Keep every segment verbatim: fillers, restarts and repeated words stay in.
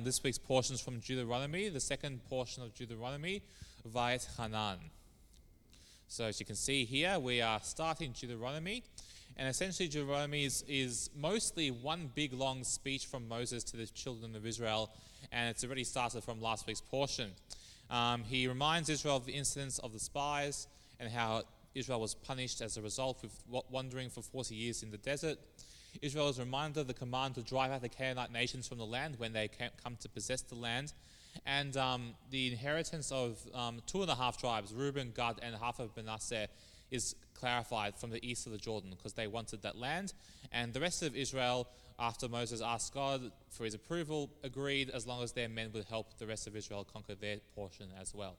this week's portions from Deuteronomy, the second portion of Deuteronomy, Vayet Hanan. So as you can see here, we are starting Deuteronomy, and essentially Deuteronomy is, is mostly one big long speech from Moses to the children of Israel, and it's already started from last week's portion. Um, he reminds Israel of the incidents of the spies and how Israel was punished as a result with wandering for forty years in the desert. Israel is reminded of the command to drive out the Canaanite nations from the land when they come to possess the land. And um, the inheritance of um, two and a half tribes, Reuben, Gad, and half of Manasseh, is clarified from the east of the Jordan because they wanted that land. And the rest of Israel, after Moses asked God for his approval, agreed as long as their men would help the rest of Israel conquer their portion as well.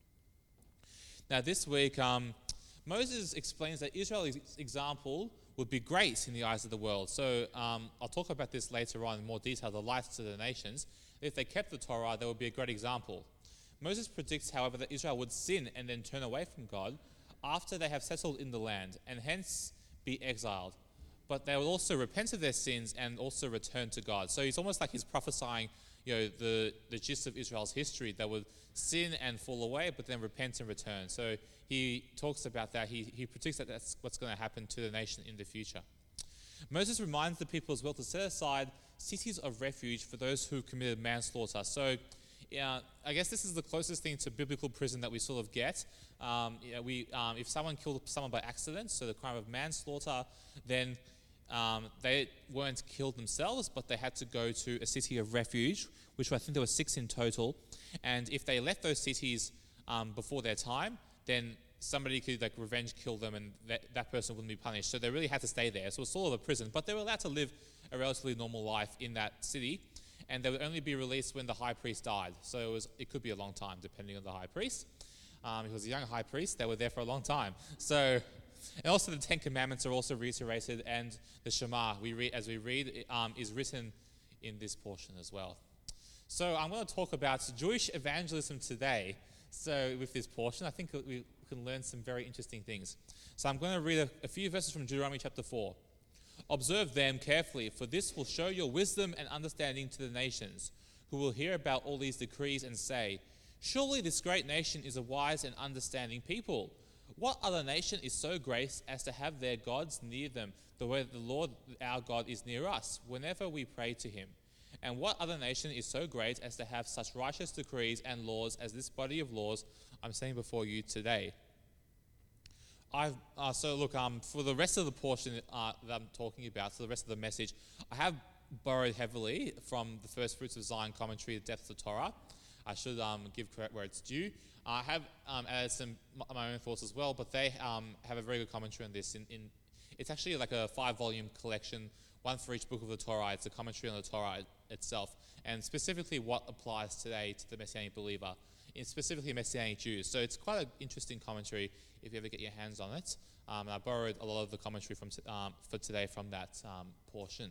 Now this week, um, Moses explains that Israel's example would be great in the eyes of the world. So um, I'll talk about this later on in more detail, the light to the nations. If they kept the Torah, they would be a great example. Moses predicts, however, that Israel would sin and then turn away from God after they have settled in the land and hence be exiled. But they will also repent of their sins and also return to God. So it's almost like he's prophesying, you know, the, the gist of Israel's history. They would sin and fall away, but then repent and return. So he talks about that. He, he predicts that that's what's going to happen to the nation in the future. Moses reminds the people as well to set aside cities of refuge for those who committed manslaughter. So yeah, I guess this is the closest thing to biblical prison that we sort of get. Um, yeah, we, um, if someone killed someone by accident, so the crime of manslaughter, then um, they weren't killed themselves, but they had to go to a city of refuge, which I think there were six in total. And if they left those cities um, before their time, then somebody could like revenge kill them, and that, that person wouldn't be punished. So they really had to stay there. So it was sort of a prison, but they were allowed to live a relatively normal life in that city, and they would only be released when the high priest died. So it was it could be a long time depending on the high priest. Um, he was a young high priest. They were there for a long time. So, and also the Ten Commandments are also reiterated, and the Shema we read as we read um, is written in this portion as well. So I'm going to talk about Jewish evangelism today. So with this portion, I think we can learn some very interesting things. So I'm going to read a, a few verses from Deuteronomy chapter four. Observe them carefully, for this will show your wisdom and understanding to the nations, who will hear about all these decrees and say, surely this great nation is a wise and understanding people. What other nation is so great as to have their gods near them, the way the Lord our God is near us, whenever we pray to him? And what other nation is so great as to have such righteous decrees and laws as this body of laws I'm saying before you today? I've, uh, so look, um, for the rest of the portion uh, that I'm talking about, so the rest of the message, I have borrowed heavily from the First Fruits of Zion commentary, The Depth of Torah. I should um, give credit where it's due. I have um, added some my own thoughts as well, but they um, have a very good commentary on this. In, in It's actually like a five-volume collection, one for each book of the Torah. It's a commentary on the Torah itself, and specifically what applies today to the Messianic believer, in specifically Messianic Jews. So it's quite an interesting commentary if you ever get your hands on it. Um, and I borrowed a lot of the commentary from t- um, for today from that um, portion.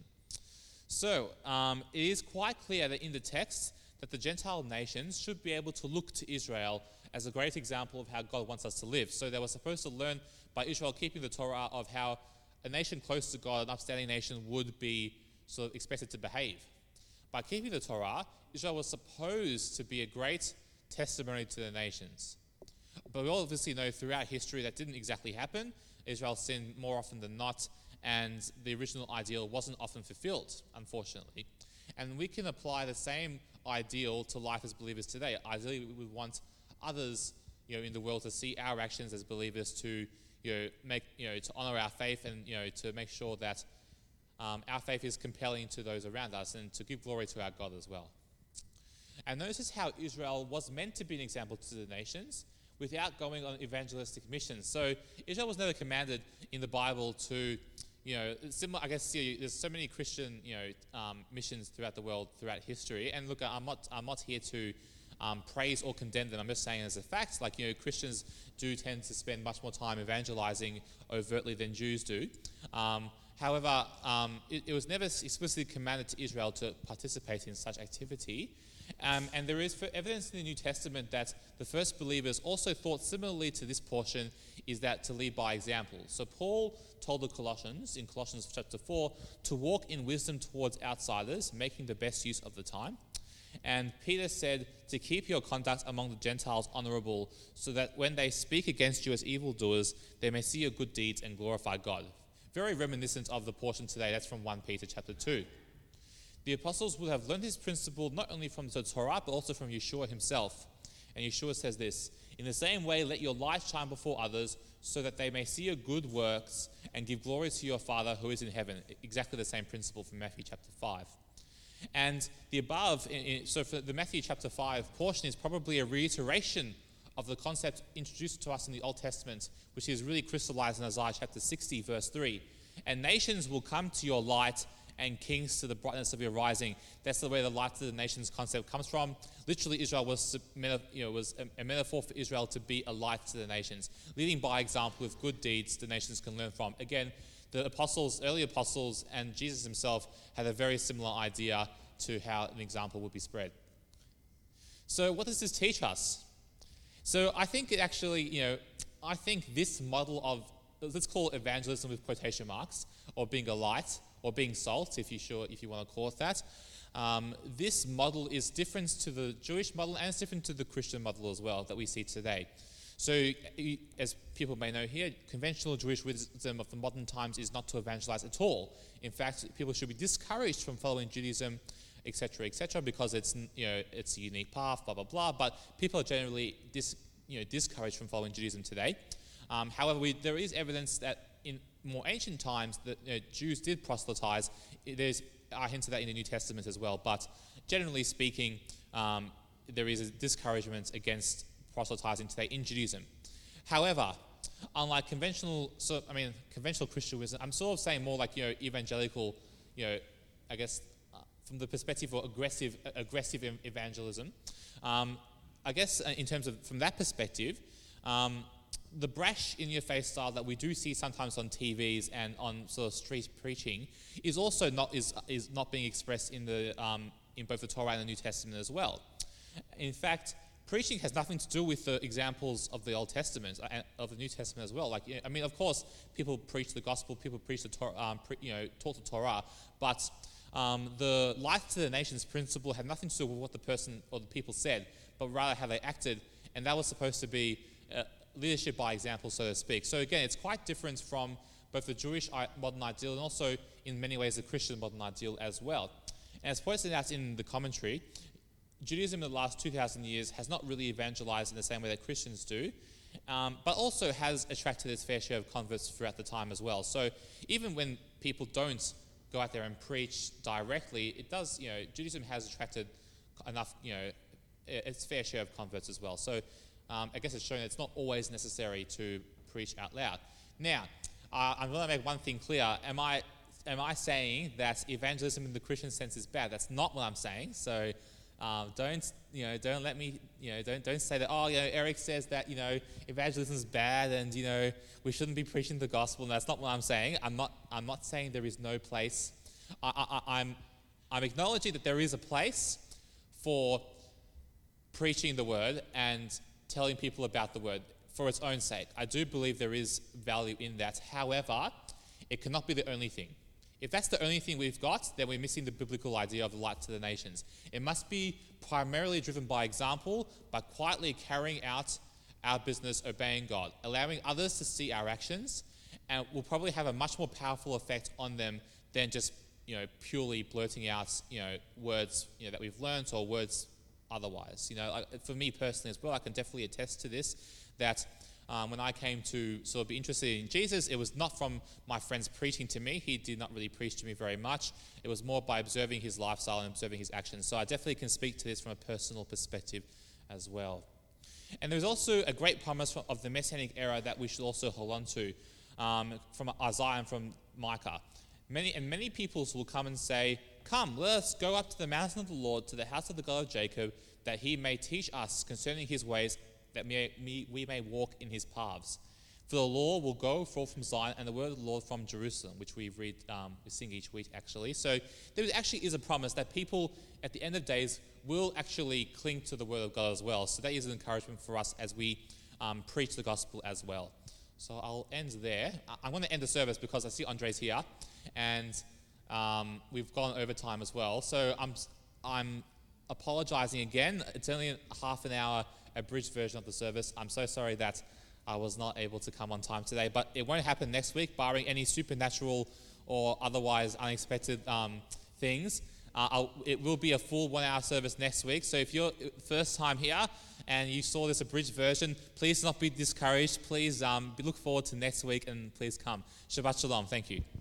So um, it is quite clear that in the text that the Gentile nations should be able to look to Israel as a great example of how God wants us to live. So they were supposed to learn by Israel keeping the Torah of how a nation close to God, an upstanding nation, would be sort of expected to behave. By keeping the Torah, Israel was supposed to be a great testimony to the nations. But we obviously know throughout history that didn't exactly happen. Israel sinned more often than not, and the original ideal wasn't often fulfilled, unfortunately. And we can apply the same ideal to life as believers today. Ideally, we would want others, you know, in the world to see our actions as believers, to, you know, make, you know, to honor our faith, and, you know, to make sure that um, our faith is compelling to those around us, and to give glory to our God as well. And notice how Israel was meant to be an example to the nations without going on evangelistic missions. So Israel was never commanded in the Bible to, you know, similar. I guess you know, there's so many Christian, you know, um, missions throughout the world, throughout history. And look, I'm not, I'm not here to um, praise or condemn them. I'm just saying as a fact, like, you know, Christians do tend to spend much more time evangelizing overtly than Jews do. Um, however, um, it, it was never explicitly commanded to Israel to participate in such activity. Um, and there is evidence in the New Testament that the first believers also thought similarly to this portion, is that to lead by example. So Paul told the Colossians in Colossians chapter four to walk in wisdom towards outsiders, making the best use of the time. And Peter said to keep your conduct among the Gentiles honorable, so that when they speak against you as evildoers, they may see your good deeds and glorify God. Very reminiscent of the portion today. That's from First Peter chapter two. The apostles would have learned this principle not only from the Torah, but also from Yeshua himself. And Yeshua says this, in the same way, let your light shine before others, so that they may see your good works and give glory to your Father who is in heaven. Exactly the same principle from Matthew chapter five. And the above, in, in, so for the Matthew chapter five portion is probably a reiteration of the concept introduced to us in the Old Testament, which is really crystallized in Isaiah chapter sixty, verse three. And nations will come to your light, and kings to the brightness of your rising. That's the way the light to the nations concept comes from. Literally, Israel was, you know, was a, a metaphor for Israel to be a light to the nations, leading by example with good deeds the nations can learn from. Again, the apostles, early apostles, and Jesus himself had a very similar idea to how an example would be spread. So what does this teach us? So I think it actually, you know, I think this model of, let's call it evangelism with quotation marks, or being a light, or being salt, if you sure, if you want to call it that. Um, this model is different to the Jewish model, and it's different to the Christian model as well that we see today. So, as people may know here, conventional Jewish wisdom of the modern times is not to evangelize at all. In fact, people should be discouraged from following Judaism, et cetera, et cetera, because it's, you know, it's a unique path, blah blah blah. But people are generally dis, you know, discouraged from following Judaism today. Um, however, we, there is evidence that in more ancient times that, you know, Jews did proselytize. There's are hints of that in the New Testament as well. But generally speaking, um, there is a discouragement against proselytizing today in Judaism. However, unlike conventional, so I mean, conventional Christian wisdom, I'm sort of saying more like, you know, evangelical, you know, I guess uh, from the perspective of aggressive, uh, aggressive evangelism. Um, I guess in terms of from that perspective, um, the brash in-your-face style that we do see sometimes on T Vs and on sort of street preaching is also not is is not being expressed in the um, in both the Torah and the New Testament as well. In fact, preaching has nothing to do with the examples of the Old Testament and of the New Testament as well. Like, I mean, of course, people preach the gospel, people preach the Torah, um, pre, you know, taught the Torah, but um, the life to the nations principle had nothing to do with what the person or the people said, but rather how they acted, and that was supposed to be uh, leadership by example, so to speak. So again, it's quite different from both the Jewish modern ideal and also, in many ways, the Christian modern ideal as well. And as pointed out in the commentary, Judaism in the last two thousand years has not really evangelized in the same way that Christians do, um, but also has attracted its fair share of converts throughout the time as well. So even when people don't go out there and preach directly, it does, you know, Judaism has attracted enough, you know, its fair share of converts as well. So um, I guess it's showing that it's not always necessary to preach out loud. Now, uh, I'm going to make one thing clear. Am I, am I saying that evangelism in the Christian sense is bad? That's not what I'm saying. So Um, don't, you know, don't let me, you know, don't don't say that, oh, you know, Eric says that, you know, evangelism is bad and, you know, we shouldn't be preaching the gospel. And that's not what I'm saying. I'm not I'm not saying there is no place. I, I, I'm I'm acknowledging that there is a place for preaching the word and telling people about the word for its own sake. I do believe there is value in that. However, it cannot be the only thing. If that's the only thing we've got, then we're missing the biblical idea of the light to the nations. It must be primarily driven by example, by quietly carrying out our business, obeying God, allowing others to see our actions, and will probably have a much more powerful effect on them than just, you know, purely blurting out, you know, words, you know, that we've learnt or words otherwise. You know, I, for me personally as well, I can definitely attest to this, that Um, when I came to sort of be interested in Jesus, it was not from my friends preaching to me. He did not really preach to me very much. It was more by observing his lifestyle and observing his actions. So I definitely can speak to this from a personal perspective as well. And there's also a great promise of the Messianic era that we should also hold on to, um, from Isaiah and from Micah. Many and many peoples will come and say, "Come, let us go up to the mountain of the Lord, to the house of the God of Jacob, that he may teach us concerning his ways, that we may walk in his paths. For the law will go forth from Zion, and the word of the Lord from Jerusalem," which we read, um, we sing each week actually. So there actually is a promise that people at the end of days will actually cling to the word of God as well. So that is an encouragement for us as we um, preach the gospel as well. So I'll end there. I'm going to end the service because I see Andre's here, and um, we've gone over time as well. So I'm, I'm apologizing again. It's only a half an hour abridged version of the service. I'm so sorry that I was not able to come on time today, but it won't happen next week, barring any supernatural or otherwise unexpected um, things. Uh, I'll, it will be a full one-hour service next week. So if you're first time here and you saw this abridged version, please not be discouraged. Please um, look forward to next week and please come. Shabbat Shalom. Thank you.